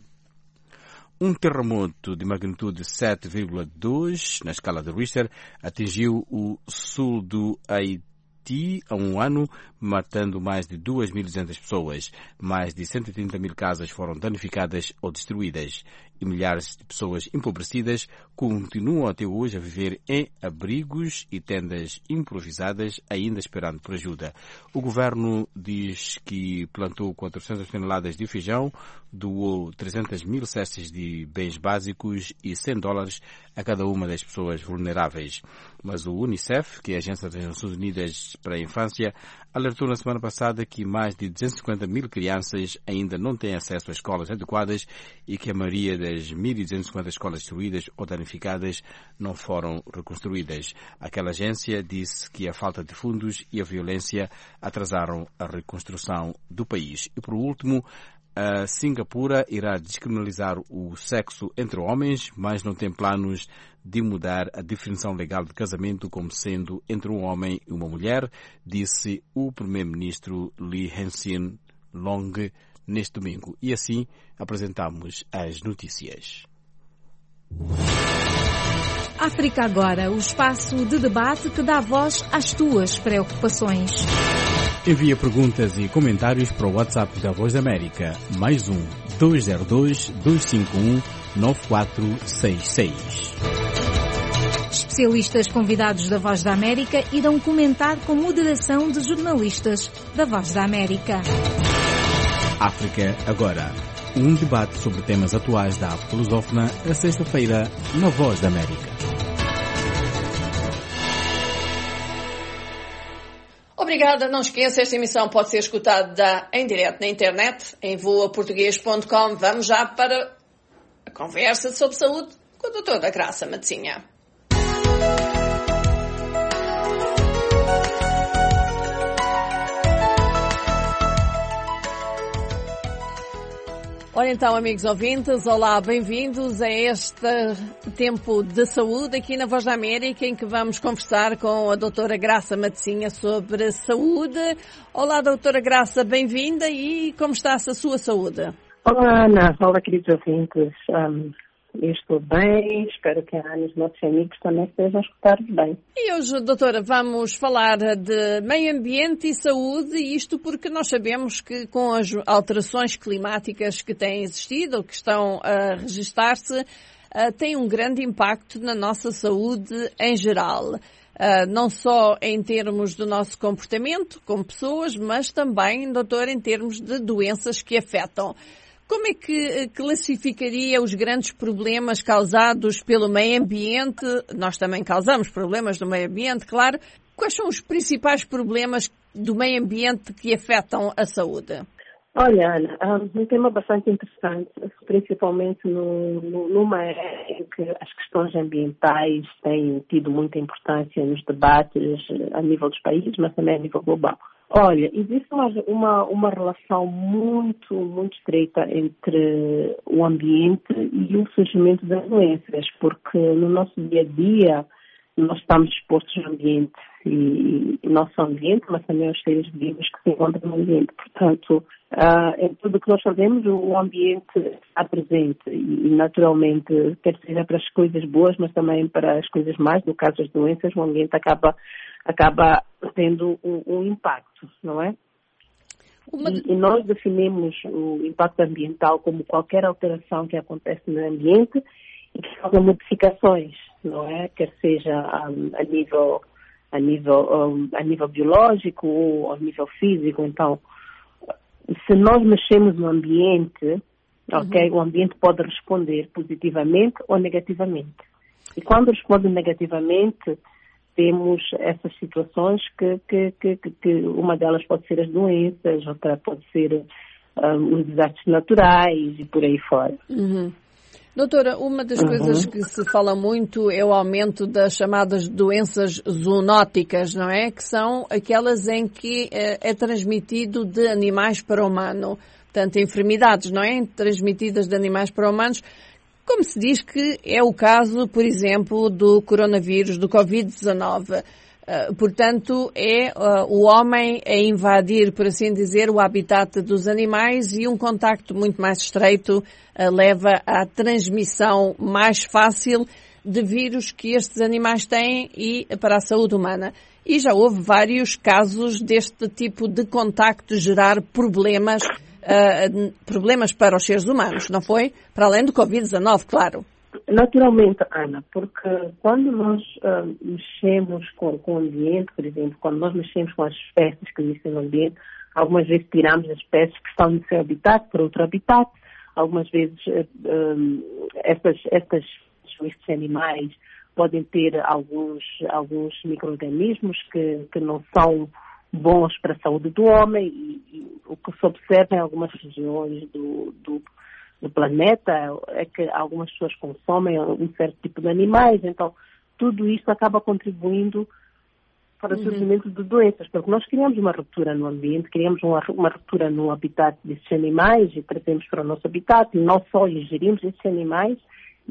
Um terremoto de magnitude sete vírgula dois na escala de Richter atingiu o sul do Haiti há um ano, matando mais de duas mil e duzentas pessoas. Mais de cento e trinta mil casas foram danificadas ou destruídas e milhares de pessoas empobrecidas continuam até hoje a viver em abrigos e tendas improvisadas, ainda esperando por ajuda. O governo diz que plantou quatrocentas toneladas de feijão, doou trezentas mil cestas de bens básicos e cem dólares a cada uma das pessoas vulneráveis. Mas o Unicef, que é a Agência das Nações Unidas para a Infância, alertou na semana passada que mais de duzentas e cinquenta mil crianças ainda não têm acesso a escolas adequadas e que a maioria das mil duzentas e cinquenta escolas destruídas ou danificadas não foram reconstruídas. Aquela agência disse que a falta de fundos e a violência atrasaram a reconstrução do país. E por último, a Singapura irá descriminalizar o sexo entre homens, mas não tem planos de mudar a definição legal de casamento como sendo entre um homem e uma mulher, disse o primeiro-ministro Lee Hsien Loong neste domingo. E assim apresentamos as notícias. África Agora, o espaço de debate que dá voz às tuas preocupações. Envia perguntas e comentários para o WhatsApp da Voz da América, mais um, dois zero dois, dois cinco um, nove quatro seis seis. Especialistas convidados da Voz da América irão comentar com moderação de jornalistas da Voz da América. África Agora, um debate sobre temas atuais da África lusófona, a sexta-feira, na Voz da América. Obrigada. Não esqueça, esta emissão pode ser escutada em direto na internet, em voa português ponto com. Vamos já para a conversa sobre saúde com a doutora Graça Matezinha. Ora então, amigos ouvintes, olá, bem-vindos a este tempo de saúde aqui na Voz da América, em que vamos conversar com a doutora Graça Matezinha sobre saúde. Olá, doutora Graça, bem-vinda, e como está-se a sua saúde? Olá, Ana, olá, queridos ouvintes. Um, eu estou bem, espero que a Ana e os nossos amigos também estejam a escutar bem. E hoje, doutora, vamos falar de meio ambiente e saúde, isto porque nós sabemos que com as alterações climáticas que têm existido ou que estão a registar-se, uh, tem um grande impacto na nossa saúde em geral. Uh, não só em termos do nosso comportamento como pessoas, mas também, doutora, em termos de doenças que afetam. Como é que classificaria os grandes problemas causados pelo meio ambiente? Nós também causamos problemas do meio ambiente, claro. Quais são os principais problemas do meio ambiente que afetam a saúde? Olha, Ana, um tema bastante interessante, principalmente no, no, numa era em que as questões ambientais têm tido muita importância nos debates a nível dos países, mas também a nível global. Olha, existe uma, uma, uma relação muito, muito estreita entre o ambiente e o surgimento das doenças, porque no nosso dia a dia nós estamos expostos ao ambiente e, e nosso ambiente, mas também aos seres vivos que se encontram no ambiente. Portanto, uh, em tudo o que nós fazemos, o ambiente está presente e, naturalmente, quer seja para as coisas boas, mas também para as coisas más, no caso das doenças, o ambiente acaba acaba tendo um, um impacto, não é? Uma... E, e nós definimos o impacto ambiental como qualquer alteração que acontece no ambiente e que causa modificações, não é? Quer seja um, a nível a nível um, a nível biológico ou a nível físico. Então, se nós mexemos no ambiente, uhum. ok, o ambiente pode responder positivamente ou negativamente. E quando responde negativamente, temos essas situações que, que, que, que uma delas pode ser as doenças, outra pode ser um, os desastres naturais e por aí fora. Uhum. Doutora, uma das uhum. coisas que se fala muito é o aumento das chamadas doenças zoonóticas, não é? Que são aquelas em que é, é transmitido de animais para o humano. Portanto, enfermidades, não é? Transmitidas de animais para humanos. Como se diz que é o caso, por exemplo, do coronavírus, do covid dezenove. Uh, portanto, é uh, o homem a invadir, por assim dizer, o habitat dos animais, e um contacto muito mais estreito uh, leva à transmissão mais fácil de vírus que estes animais têm e para a saúde humana. E já houve vários casos deste tipo de contacto gerar problemas Uh, problemas para os seres humanos, não foi? Para além do covid dezenove, claro. Naturalmente, Ana, porque quando nós uh, mexemos com, com o ambiente, por exemplo, quando nós mexemos com as espécies que existem no ambiente, algumas vezes tiramos as espécies que estão no seu habitat para outro habitat, algumas vezes uh, um, estas, estas, estes animais podem ter alguns, alguns micro-organismos que, que não são bons para a saúde do homem, e, e o que se observa em algumas regiões do, do, do planeta é que algumas pessoas consomem um certo tipo de animais, então tudo isto acaba contribuindo para o surgimento uhum. de doenças, porque nós criamos uma ruptura no ambiente, criamos uma, uma ruptura no habitat desses animais e trazemos para o nosso habitat, e não só ingerimos esses animais, e,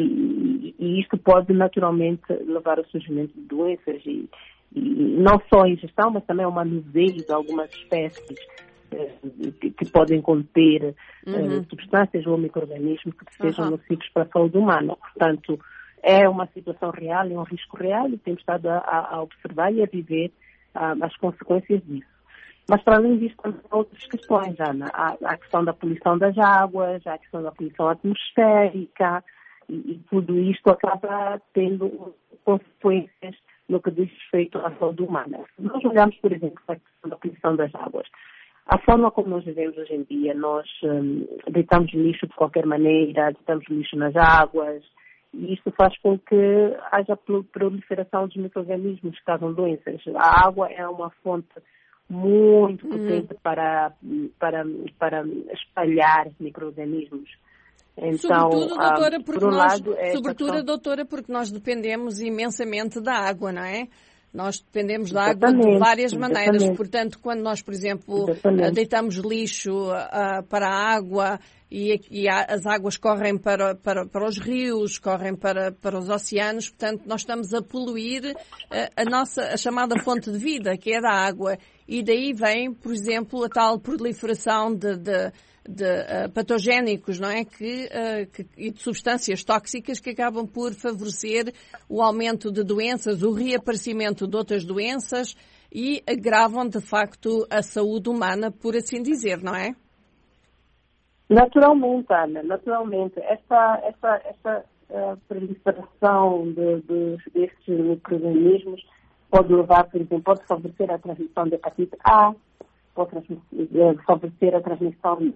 e, e isto pode naturalmente levar ao surgimento de doenças, e E não só a ingestão, mas também o manuseio de algumas espécies eh, que, que podem conter uhum. eh, substâncias ou micro-organismos que sejam uhum. nocivos para a saúde humana. Portanto, é uma situação real, é um risco real e temos estado a, a observar e a viver uh, as consequências disso. Mas, para além disso, também há outras questões, Ana. Há a questão da poluição das águas, há a questão da poluição atmosférica, e, e tudo isto acaba tendo consequências no que diz respeito à saúde humana. Se nós olharmos, por exemplo, para a questão da poluição das águas, a forma como nós vivemos hoje em dia, nós um, deitamos lixo de qualquer maneira, deitamos lixo nas águas, e isto faz com que haja proliferação dos micro-organismos que causam doenças. A água é uma fonte muito potente hum. para, para, para espalhar micro-organismos. Então, sobretudo, doutora, um, porque por um nós, lado, é sobretudo, questão... doutora, porque nós dependemos imensamente da água, não é? Nós dependemos da água de várias maneiras. Exatamente. Portanto, quando nós, por exemplo, exatamente. deitamos lixo uh, para a água e, e a, as águas correm para, para, para os rios, correm para, para os oceanos, portanto, nós estamos a poluir uh, a nossa a chamada fonte de vida, que é da água. E daí vem, por exemplo, a tal proliferação de, de, de uh, patogénicos, não é? Que, uh, que, e de substâncias tóxicas que acabam por favorecer o aumento de doenças, o reaparecimento de outras doenças e agravam, de facto, a saúde humana, por assim dizer, não é? Naturalmente, Ana, naturalmente. Essa, essa, essa uh, proliferação de, de, destes micro-organismos pode levar, por exemplo, pode favorecer a transmissão de hepatite A, pode favorecer a transmissão de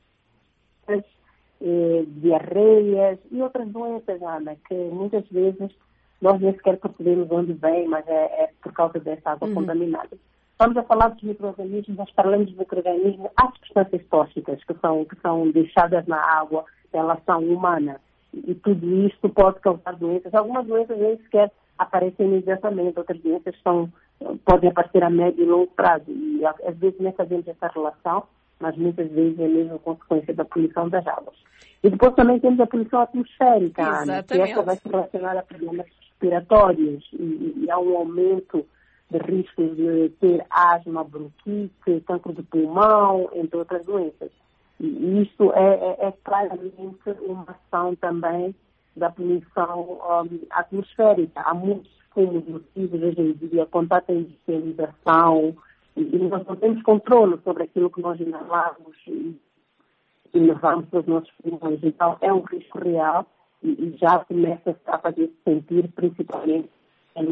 eh, diarreias e outras doenças, Ana, que muitas vezes nós nem sequer percebemos onde vem, mas é, é por causa dessa água uhum. contaminada. Estamos a falar dos micro-organismos, mas para além dos micro-organismos, há substâncias tóxicas que são, que são deixadas na água pela ação humana. E tudo isto pode causar doenças. Algumas doenças nem sequer aparecem imediatamente, outras doenças são, podem aparecer a médio e longo prazo. E às vezes nem fazemos essa relação, mas muitas vezes é mesmo consequência da poluição das águas. E depois também temos a poluição atmosférica, Ana, que essa vai se relacionar a problemas respiratórios e, e há um aumento de riscos de ter asma, bronquite, câncer de pulmão, entre outras doenças. E isso é, é, é claramente uma ação também da poluição um, atmosférica. Há muitos fumos nocivos hoje em dia, contato em industrialização, e, e nós não temos controle sobre aquilo que nós inalamos e, e levamos para os nossos pulmões. Então, é um risco real e, e já começa a fazer-se sentir, principalmente em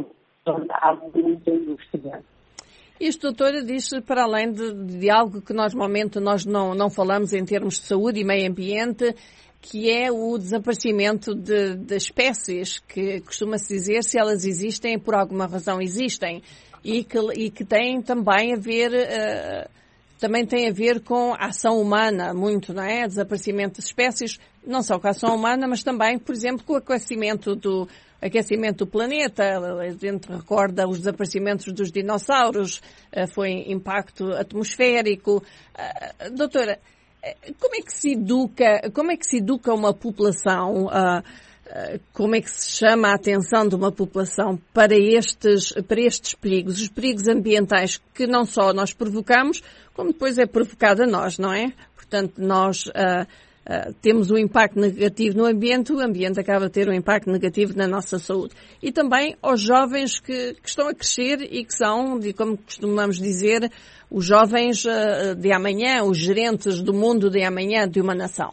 da indústria. Isto, doutora, diz para além de, de algo que nós normalmente nós não, não falamos em termos de saúde e meio ambiente, que é o desaparecimento de, de espécies, que costuma-se dizer, se elas existem, por alguma razão existem, e que, e que têm também a ver, uh, também tem a ver com a ação humana, muito, não é? Desaparecimento de espécies, não só com a ação humana, mas também, por exemplo, com o aquecimento do aquecimento do planeta. A gente recorda os desaparecimentos dos dinossauros, foi impacto atmosférico. Doutora, como é que se educa, como é que se educa uma população, como é que se chama a atenção de uma população para estes, para estes perigos, os perigos ambientais que não só nós provocamos, como depois é provocado a nós, não é? Portanto, nós Uh, temos um impacto negativo no ambiente, o ambiente acaba a ter um impacto negativo na nossa saúde. E também aos jovens que, que estão a crescer e que são, de, como costumamos dizer, os jovens uh, de amanhã, os gerentes do mundo de amanhã de uma nação.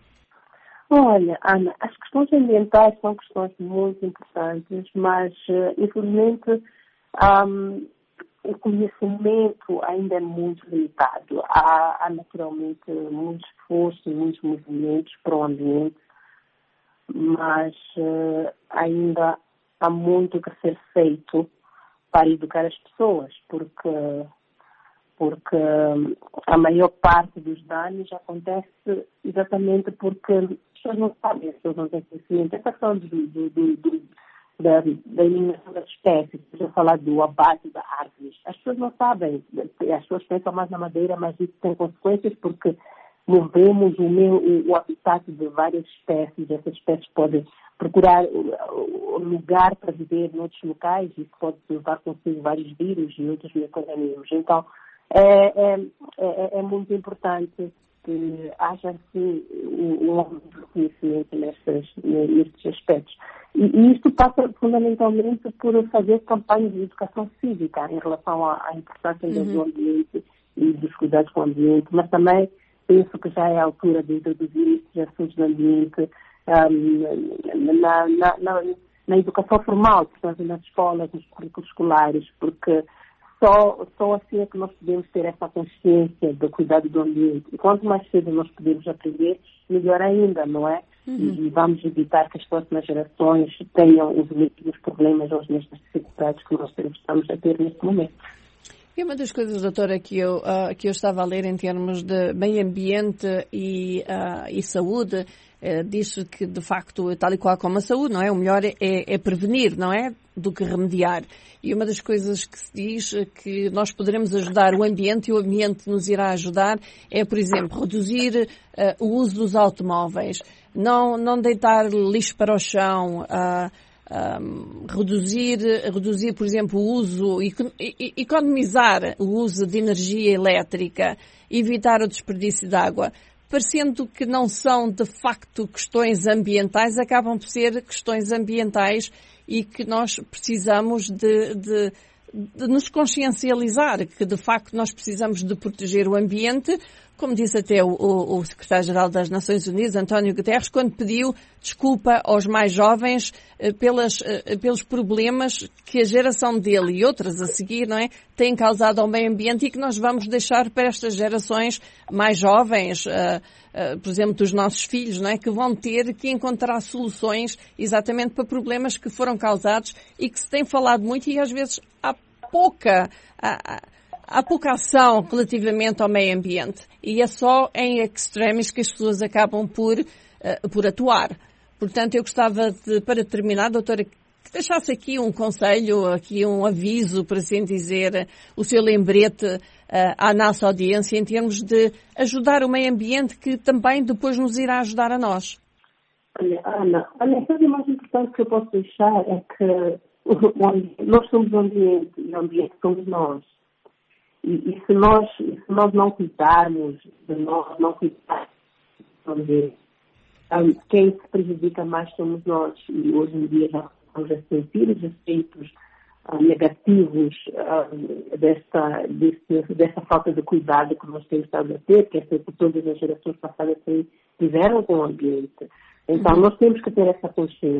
Olha, Ana, as questões ambientais são questões muito importantes, mas uh, infelizmente um, o conhecimento ainda é muito limitado. Há, há naturalmente muito esforço e muitos movimentos para o ambiente, mas uh, ainda há muito a ser feito para educar as pessoas, porque, porque a maior parte dos danos acontece exatamente porque as pessoas não sabem, as pessoas não têm conhecimento. Essa questão do, do, do, do Da, da eliminação das espécies, eu falar do abate da árvores. As pessoas não sabem, as pessoas pensam mais na madeira, mas isso tem consequências porque movemos o, meu, o habitat de várias espécies. Essas espécies podem procurar o lugar para viver em outros locais e isso pode levar consigo vários vírus e outros micro-organismos. Então, é, é, é, é muito importante que haja assim um, um reconhecimento nestes, nestes aspectos. E, e isto passa fundamentalmente por fazer campanhas de educação cívica em relação à, à importância uhum. do ambiente e dos cuidados com o ambiente, mas também penso que já é a altura de introduzir estes assuntos do ambiente um, na, na, na, na educação formal, portanto, nas escolas, nos currículos escolares, porque só, só assim é que nós podemos ter essa consciência do cuidado do ambiente. E quanto mais cedo nós podemos aprender, melhor ainda, não é? Uhum. E vamos evitar que as próximas gerações tenham os mesmos problemas ou as mesmas dificuldades que nós estamos a ter neste momento. E uma das coisas, doutora, que eu, uh, que eu estava a ler em termos de meio ambiente e, uh, e saúde, uh, diz que, de facto, tal e qual como a saúde, não é? O melhor é, é prevenir, não é? Do que remediar. E uma das coisas que se diz que nós poderemos ajudar o ambiente e o ambiente nos irá ajudar é, por exemplo, reduzir uh, o uso dos automóveis, não, não deitar lixo para o chão, uh, Um, reduzir, reduzir, por exemplo, o uso, economizar o uso de energia elétrica, evitar o desperdício de água, parecendo que não são de facto questões ambientais, acabam por ser questões ambientais e que nós precisamos de, de, de nos consciencializar, que de facto nós precisamos de proteger o ambiente, como disse até o, o, o secretário-geral das Nações Unidas, António Guterres, quando pediu desculpa aos mais jovens eh, pelas, eh, pelos problemas que a geração dele e outras a seguir, não é, têm causado ao meio ambiente e que nós vamos deixar para estas gerações mais jovens, eh, eh, por exemplo, dos nossos filhos, não é, que vão ter que encontrar soluções exatamente para problemas que foram causados e que se tem falado muito e às vezes há pouca... Há, Há pouca ação relativamente ao meio ambiente e é só em extremis que as pessoas acabam por, uh, por atuar. Portanto, eu gostava de, para terminar, doutora, que deixasse aqui um conselho, aqui um aviso, por assim dizer, o seu lembrete uh, à nossa audiência em termos de ajudar o meio ambiente que também depois nos irá ajudar a nós. Olha, Ana, a coisa mais importante que eu posso deixar é que nós somos o ambiente e o ambiente somos nós. E, e se, nós, se nós não cuidarmos de nós, não cuidarmos do ambiente, um, quem se prejudica mais somos nós. E hoje em dia já estamos a sentir os efeitos uh, negativos uh, desta, desse, dessa falta de cuidado que nós temos estado a ter, que é que todas as gerações passadas tiveram com o ambiente. Então, uhum. nós temos que ter essa consciência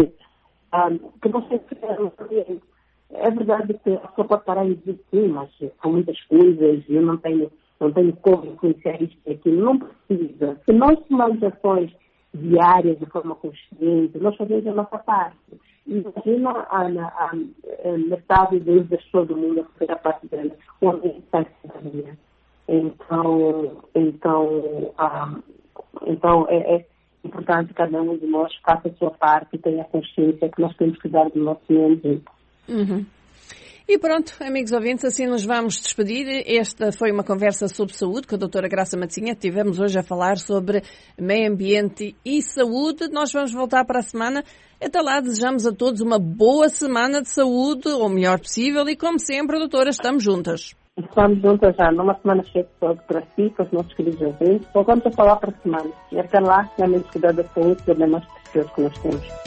um, que nós temos que ter um ambiente. É verdade que a pessoa pode parar e dizer sim, mas são muitas coisas, eu não tenho, não tenho como influenciar isto e aquilo. Não precisa. Se nós tomarmos ações diárias de forma consciente, nós fazemos a nossa parte. Imagina a, a, a, a metade das pessoas do mundo a fazer a parte dela, o ambiente está em cidadania. Então, então, ah, então é, é importante que cada um de nós faça a sua parte e tenha a consciência que nós temos que dar do nosso ambiente. Uhum. E pronto, amigos ouvintes, assim nos vamos despedir. Esta foi uma conversa sobre saúde com a doutora Graça Matosinha. Tivemos hoje a falar sobre meio ambiente e saúde. Nós vamos voltar para a semana. Até lá, desejamos a todos uma boa semana de saúde, o melhor possível. E como sempre, doutora, estamos juntas. Estamos juntas já numa semana cheia de saúde para si, para os nossos queridos ouvintes. Voltamos a falar para a semana. E até lá, realmente cuidar da saúde, que é bem mais precioso que nós temos.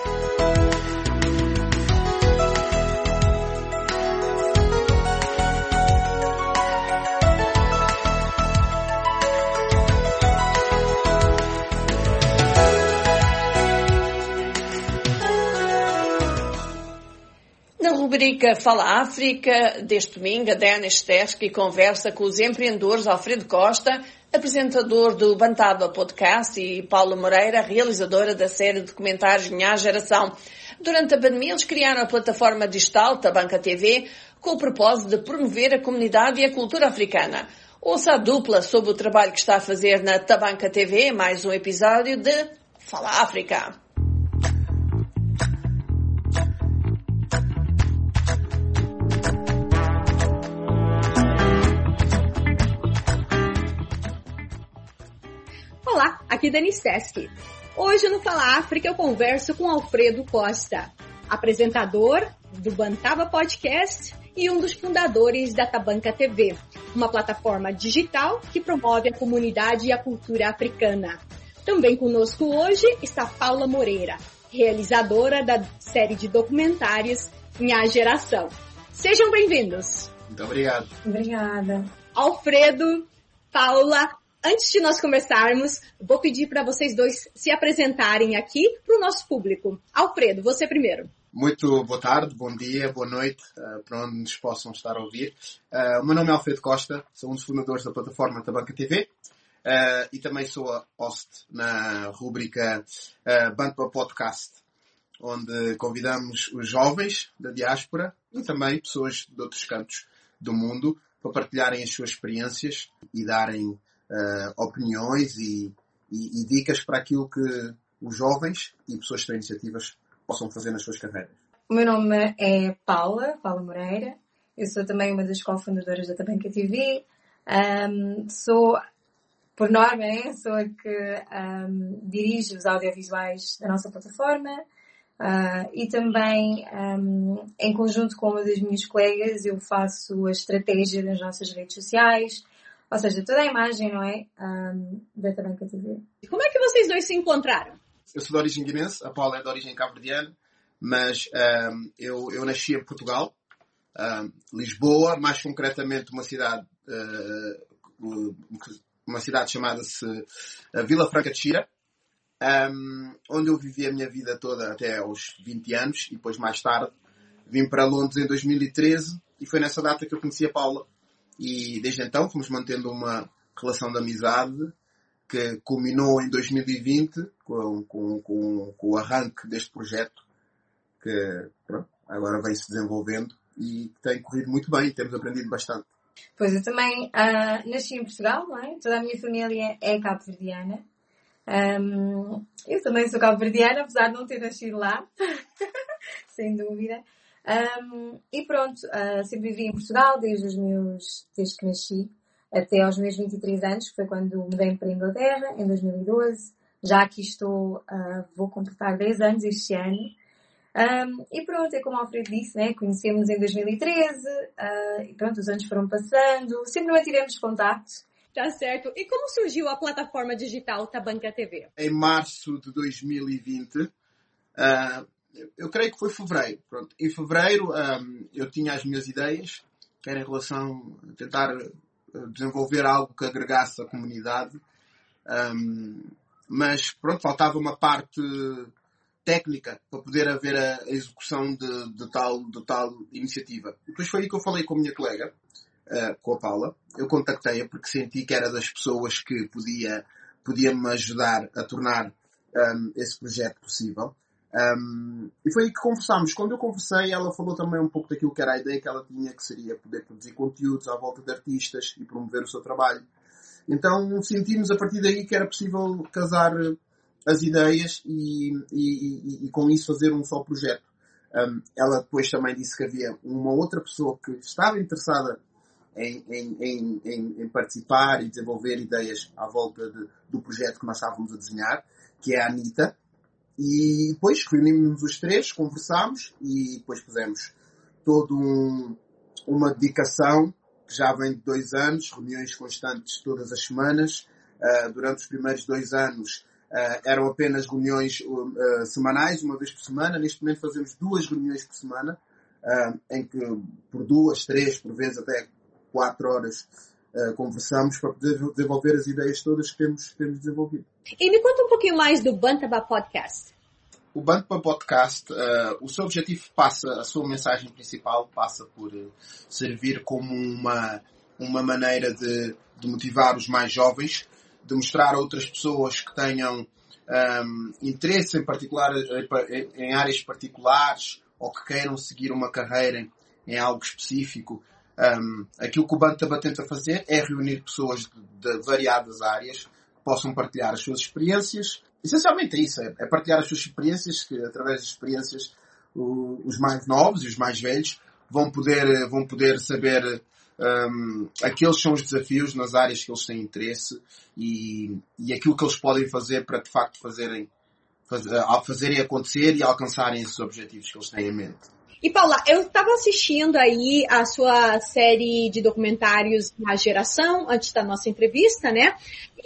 Na rubrica Fala África, deste domingo, a Diana Estersky conversa com os empreendedores Alfredo Costa, apresentador do Bantaba Podcast, e Paulo Moreira, realizadora da série de documentários Minha Geração. Durante a pandemia, eles criaram a plataforma digital Tabanca T V com o propósito de promover a comunidade e a cultura africana. Ouça a dupla sobre o trabalho que está a fazer na Tabanca T V, mais um episódio de Fala África. Olá, aqui Dani Steski. Hoje no Fala África eu converso com Alfredo Costa, apresentador do Bantaba Podcast e um dos fundadores da Tabanca T V, uma plataforma digital que promove a comunidade e a cultura africana. Também conosco hoje está Paula Moreira, realizadora da série de documentários Minha Geração. Sejam bem-vindos. Muito obrigado. Obrigada. Alfredo, Paula, antes de nós começarmos, vou pedir para vocês dois se apresentarem aqui para o nosso público. Alfredo, você primeiro. Muito boa tarde, bom dia, boa noite, uh, para onde nos possam estar a ouvir. Uh, o meu nome é Alfredo Costa, sou um dos fundadores da plataforma Tabanca T V uh, e também sou a host na rubrica uh, Bantaba Podcast, onde convidamos os jovens da diáspora e também pessoas de outros cantos do mundo para partilharem as suas experiências e darem uh, opiniões e, e, e dicas para aquilo que os jovens e pessoas que têm iniciativas possam fazer nas suas carreiras. O meu nome é Paula, Paula Moreira. Eu sou também uma das cofundadoras da Tabanca T V. Um, sou, por norma, né, sou a que um, dirige os audiovisuais da nossa plataforma. Uh, e também, um, em conjunto com uma das minhas colegas, eu faço a estratégia das nossas redes sociais. Ou seja, toda a imagem, não é? Um, da Tabanca T V. Como é que vocês dois se encontraram? Eu sou de origem guinense, a Paula é de origem cabo-verdiana, mas um, eu, eu nasci em Portugal, um, Lisboa, mais concretamente uma cidade, uh, uma cidade chamada-se Vila Franca de Xira, um, onde eu vivi a minha vida toda até aos vinte anos e depois mais tarde vim para Londres em dois mil e treze e foi nessa data que eu conheci a Paula e desde então fomos mantendo uma relação de amizade que culminou em dois mil e vinte com, com, com, com o arranque deste projeto que pronto, agora vem se desenvolvendo e tem corrido muito bem, temos aprendido bastante. Pois eu também uh, nasci em Portugal, não é? Toda a minha família é cabo-verdiana. Um, eu também sou cabo-verdiana, apesar de não ter nascido lá, sem dúvida. Um, e pronto, uh, sempre vivi em Portugal desde os meus, desde que nasci. Até aos meus vinte e três anos, que foi quando mudei para a Inglaterra, em dois mil e doze. Já aqui estou, uh, vou completar dez anos este ano. Um, e pronto, é como o Alfredo disse, né? Conhecemos em dois mil e treze, uh, e pronto, os anos foram passando, sempre mantivemos contacto. Tá certo. E como surgiu a plataforma digital Tabanca T V? Em março de dois mil e vinte, uh, eu creio que foi fevereiro. Pronto. Em fevereiro um, eu tinha as minhas ideias, que era em relação a tentar desenvolver algo que agregasse a comunidade, um, mas pronto, faltava uma parte técnica para poder haver a, a execução de, de, tal, de tal iniciativa. Depois foi aí que eu falei com a minha colega, uh, com a Paula. Eu contactei-a porque senti que era das pessoas que podia, podia me ajudar a tornar um, esse projeto possível. Um, e foi aí que conversámos. Quando eu conversei, ela falou também um pouco daquilo que era a ideia que ela tinha, que seria poder produzir conteúdos à volta de artistas e promover o seu trabalho. Então sentimos a partir daí que era possível casar as ideias e, e, e, e com isso fazer um só projeto. Um, ela depois também disse que havia uma outra pessoa que estava interessada em, em, em, em, em participar e desenvolver ideias à volta de, do projeto que nós estávamos a desenhar, que é a Anitta. E depois reunimos-nos os três, conversámos e depois fizemos toda um, uma dedicação que já vem de dois anos, reuniões constantes todas as semanas. Uh, durante os primeiros dois anos uh, eram apenas reuniões uh, semanais, uma vez por semana. Neste momento fazemos duas reuniões por semana, uh, em que por duas, três, por vezes até quatro horas uh, conversamos para poder desenvolver as ideias todas que temos, que temos desenvolvido. E me conta um pouquinho mais do Bantaba Podcast. O Bantaba Podcast, uh, o seu objetivo passa, a sua mensagem principal passa por uh, servir como uma, uma maneira de, de motivar os mais jovens, de mostrar a outras pessoas que tenham um, interesse em, particular, em, em áreas particulares ou que queiram seguir uma carreira em, em algo específico. Um, aquilo que o Bantaba tenta fazer é reunir pessoas de, de variadas áreas que possam partilhar as suas experiências. Essencialmente é isso, é, é partilhar as suas experiências, que através das experiências o, os mais novos e os mais velhos vão poder, vão poder saber um, aqueles são os desafios nas áreas que eles têm interesse e, e aquilo que eles podem fazer para de facto fazerem, faz, fazerem acontecer e alcançarem esses objetivos que eles têm em mente. E Paula, eu estava assistindo aí a sua série de documentários Na Geração, antes da nossa entrevista, né?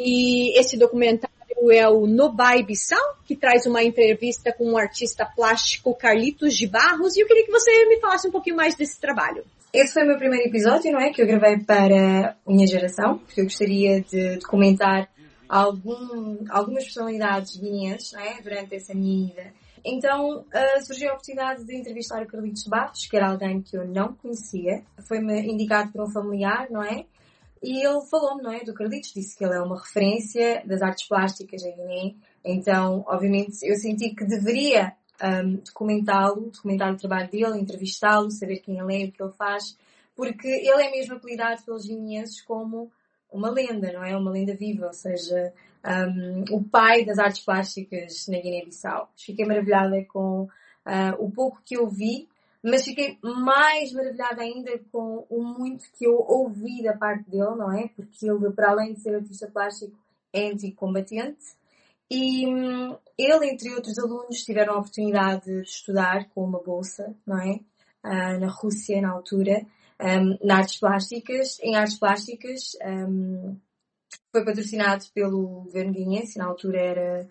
E esse documentário é o Nobai Bissau, que traz uma entrevista com o artista plástico Carlitos de Barros, e eu queria que você me falasse um pouquinho mais desse trabalho. Esse foi o meu primeiro episódio, não é? Que eu gravei para a minha geração, porque eu gostaria de documentar algum, algumas personalidades guineenses, não é? Durante essa minha ida. Então, uh, surgiu a oportunidade de entrevistar o Carlitos de Barros, que era alguém que eu não conhecia. Foi-me indicado por um familiar, não é? E ele falou-me, não é? Do Carlitos, disse que ele é uma referência das artes plásticas em Guiné. Então, obviamente, eu senti que deveria um, documentá-lo, documentar o trabalho dele, entrevistá-lo, saber quem ele é e o que ele faz, porque ele é mesmo apelidado pelos guineenses como uma lenda, não é? Uma lenda viva, ou seja, um, o pai das artes plásticas na Guiné-Bissau. Fiquei maravilhada com uh, o pouco que eu vi, mas fiquei mais maravilhada ainda com o muito que eu ouvi da parte dele, não é? Porque ele, para além de ser artista plástico, é anticombatente. E hum, ele, entre outros alunos, tiveram a oportunidade de estudar com uma bolsa, não é? Uh, na Rússia, na altura, um, na artes plásticas. Em artes plásticas, um, foi patrocinado pelo governo guineense, na altura era...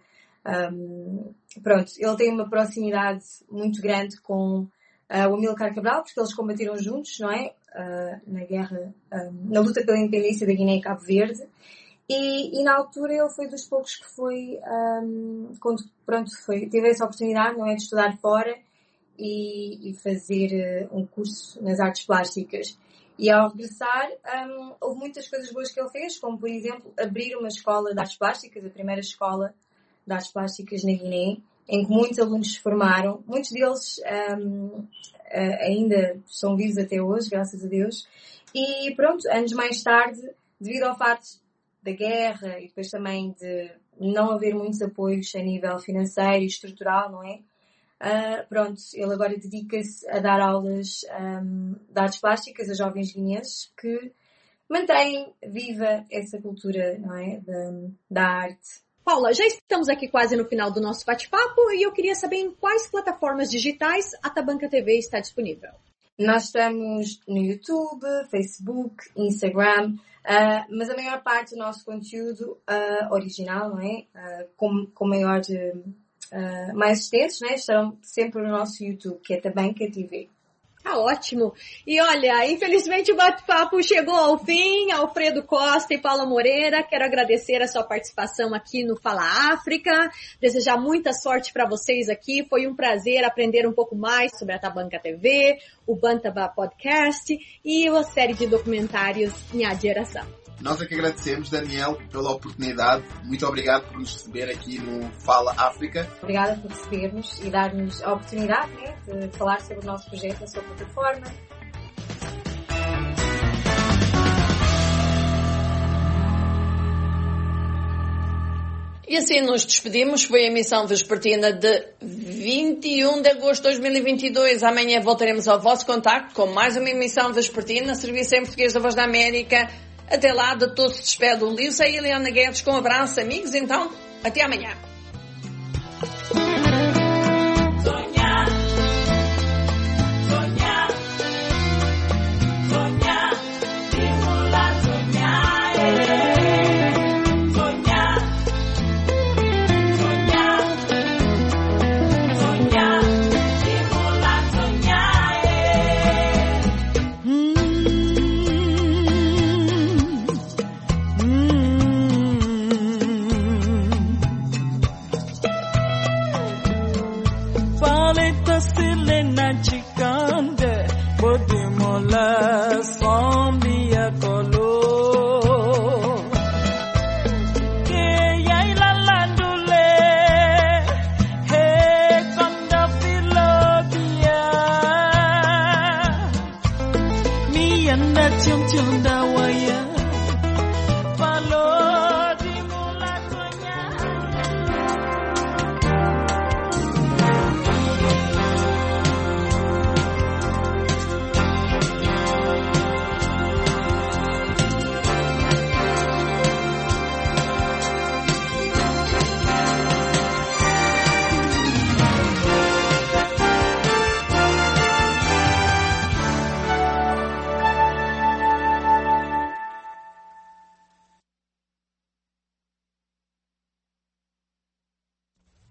Um, pronto, ele tem uma proximidade muito grande com uh, o Amílcar Cabral, porque eles combateram juntos, não é? Uh, na guerra, um, na luta pela independência da Guiné e Cabo Verde. E, e na altura ele foi dos poucos que foi, um, quando, pronto, foi, teve essa oportunidade, não é? De estudar fora e, e fazer uh, um curso nas artes plásticas. E ao regressar, um, houve muitas coisas boas que ele fez, como por exemplo, abrir uma escola de artes plásticas, a primeira escola de artes plásticas na Guiné, em que muitos alunos se formaram. Muitos deles um, ainda são vivos até hoje, graças a Deus. E pronto, anos mais tarde, devido ao facto da guerra e depois também de não haver muitos apoios a nível financeiro e estrutural, não é? Uh, pronto, ele agora dedica-se a dar aulas um, de artes plásticas a jovens guineenses que mantêm viva essa cultura, não é? Da, da arte. Paula, já estamos aqui quase no final do nosso bate-papo e eu queria saber em quais plataformas digitais a Tabanca T V está disponível. Nós estamos no YouTube, Facebook, Instagram, uh, mas a maior parte do nosso conteúdo uh, original, não é? Uh, com, com maior, uh, mais extensos, não é? Estarão sempre no nosso YouTube, que é Tabanca T V. Tá ótimo. E olha, infelizmente o bate-papo chegou ao fim. Alfredo Costa e Paula Moreira, quero agradecer a sua participação aqui no Fala África, desejar muita sorte para vocês aqui. Foi um prazer aprender um pouco mais sobre a Tabanca T V, o Bantaba Podcast e a série de documentários Minha Geração. Nós é que agradecemos, Daniel, pela oportunidade. Muito obrigado por nos receber aqui no Fala África. Obrigada por receber-nos e dar-nos a oportunidade, né, de falar sobre o nosso projeto, a sua plataforma. E assim nos despedimos. Foi a emissão vespertina de vinte e um de agosto de dois mil e vinte e dois. Amanhã voltaremos ao vosso contacto com mais uma emissão vespertina, serviço em português da Voz da América. Até lá, de todos se despede o Lilsa e a Eliana Guedes com um abraço, amigos. Então, até amanhã. Sonhar, sonhar, sonhar, estimular, sonhar, sonhar, sonhar, sonhar, estimular, sonhar.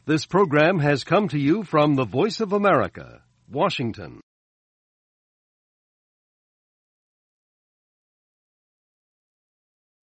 This program has come to you from the Voice of America, Washington.